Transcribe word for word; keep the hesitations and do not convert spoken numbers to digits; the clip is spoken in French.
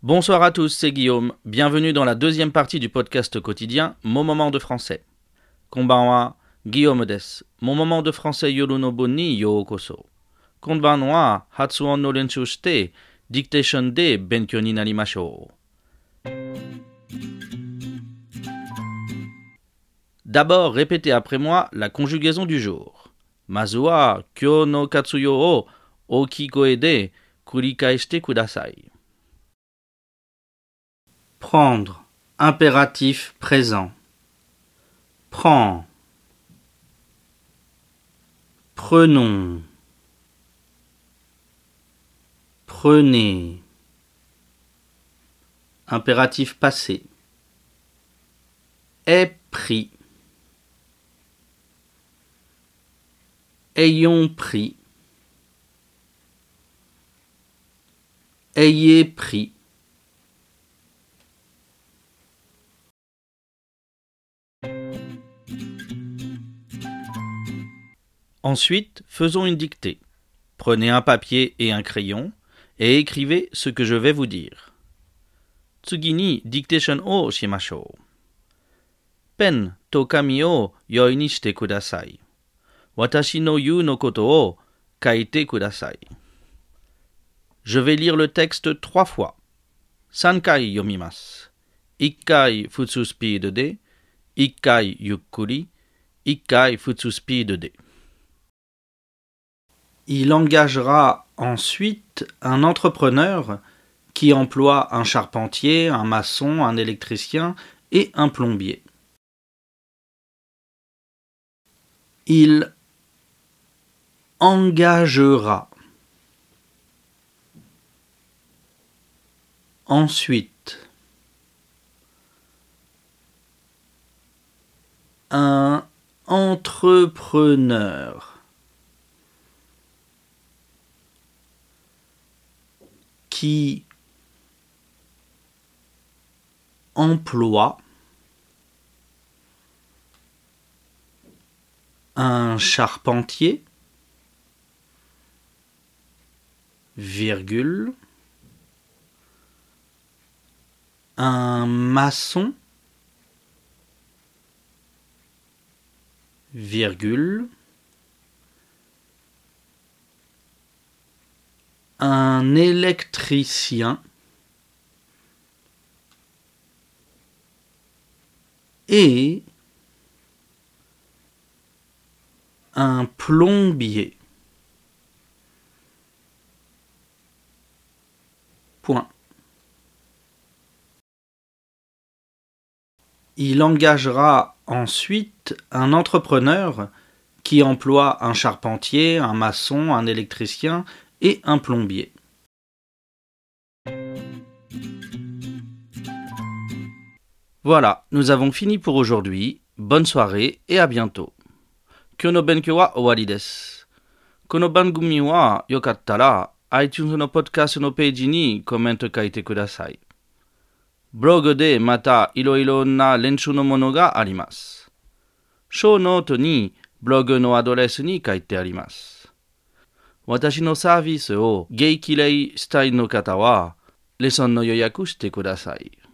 Bonsoir à tous, c'est Guillaume. Bienvenue dans la deuxième partie du podcast quotidien Mon moment de français. Konbanwa, Guillaume desu. Mon moment de français Yorunobu ni youkoso. Konban wa hatsuon no lenshu shite dictation de benkyou ni narimashou. D'abord, répétez après moi la conjugaison du jour. Mazu wa kyou no katsuyo o okikoe de kurikaeshite kudasai. Prendre, impératif présent. Prends. Prenons. Prenez. Impératif passé. Est pris. Ayons pris. Ayez pris. Ensuite, faisons une dictée. Prenez un papier et un crayon et écrivez ce que je vais vous dire. Tsugi ni dictation o shimashou. Pen to kami o yoi ni shite kudasai. Watashi no yu no koto o kaite kudasai. Je vais lire le texte trois fois. Sankai yomimasu. Ikkai futsu speed de, ikkai yukkuri, ikkai futsu speed de. Il engagera ensuite un entrepreneur qui emploie un charpentier, un maçon, un électricien et un plombier. Il engagera ensuite un entrepreneur qui emploie un charpentier, virgule, un maçon, virgule, un électricien et un plombier. Point. Il engagera ensuite un entrepreneur qui emploie un charpentier, un maçon, un électricien et un plombier. Voilà, nous avons fini pour aujourd'hui. Bonne soirée et à bientôt. Kyou no benkyou wa owari desu. Kono bangumi wa yokattara iTunes no podcast no page ni comment kaite kudasai. Blog de mata iroiro na lenshu no mono ga arimasu. Show note ni blog no address ni kaite arimasu. Watashi no service o geikirei shitai no kata wa lesson no yoyaku shite kudasai.